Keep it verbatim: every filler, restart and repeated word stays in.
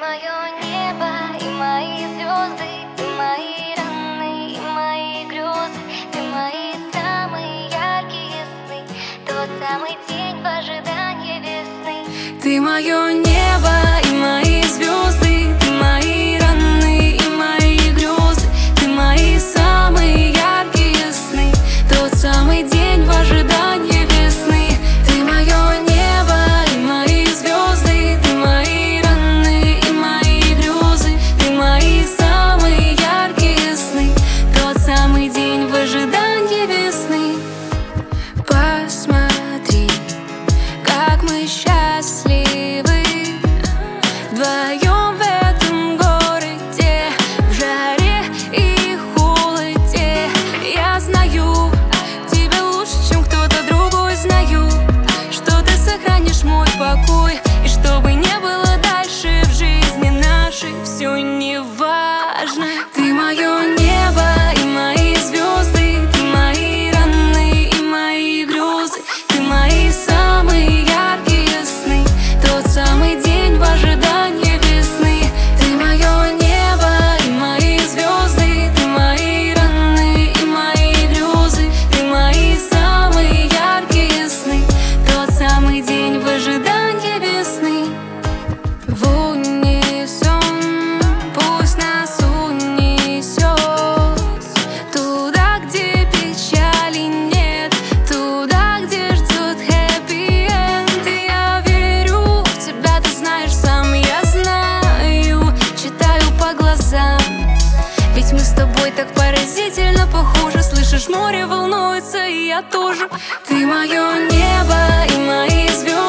мое небо и мои звезды, ты мои раны и мои грезы, ты мои самые яркие сны, тот самый день в ожидании весны. Ты мое небо и мои звезды, ты мои раны и мои грезы, ты мои самые яркие сны, тот самый день в ожидании весны. Ты мое небо и мои звезды, ты мои раны и мои грезы, ты мои самые яркие сны, тот самый день в ожидании весны. Посмотри, как мы счастливы вдвоем в этом городе, в жаре и холоде. Я знаю тебя лучше, чем кто-то другой, знаю, что ты сохранишь мой покой. И что бы ни было дальше в жизни нашей, все не важно. Ты мое небо и мои звезды, ты мои раны и мои грезы, ты мои самые яркие сны, тот самый день в ожидании весны. Ты мое небо и мои звезды, ты мои раны и мои грезы, ты мои самые яркие сны, тот самый день в ожидании весны. В унисон пусть нас унесет туда, где печали нет, туда, где ждет хэппи-энд. И я верю в тебя, ты знаешь сам, я знаю, читаю по глазам. Ведь мы с тобой так поразительно похожи. Слышишь, море волнуется, и я тоже. Ты мое небо и мои звезды,